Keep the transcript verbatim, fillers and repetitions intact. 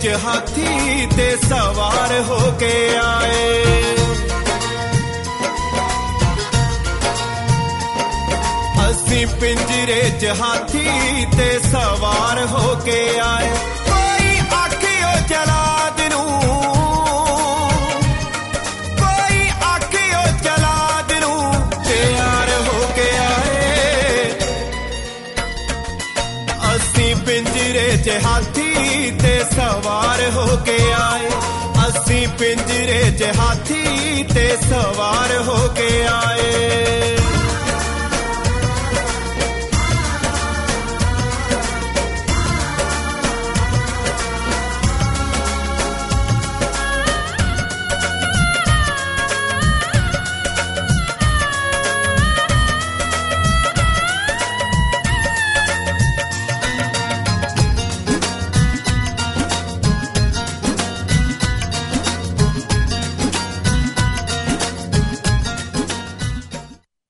च हाथी ते सवार होके आए। असी पिंजरे च हाथी ते सवार होके आए। कोई आखियो जलाद नू, कोई आखियो जलाद नू तैयार होके आए। असी पिंजरे च हाथी ते सवार होके आए। असी पिंजरे च हाथी ते सवार